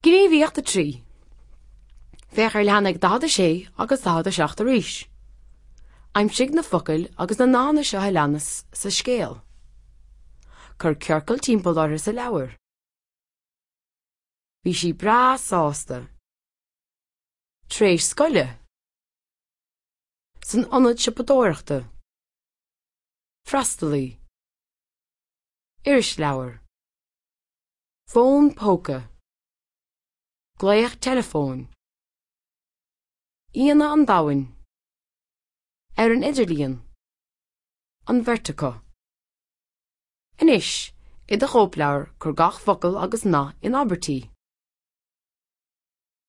Gníomhaíocht a trí. Bheadh ar leannaigh 16 agus 17 arís. Aimsigh na focail agus na nána seo leannas sa scéal. Chur cearcail timpeall orthu sa leabhar. Bhí sí bra sásta. Tréis scoile. San ionad sipadóireachta. Freastalaí. Iris leabhar. Fón póca. Gléach telefón. Íana an domhain. Ar an idirlíon. An vertico. Inis, i do chópleabhar chur gach focail agus ná in Abertí.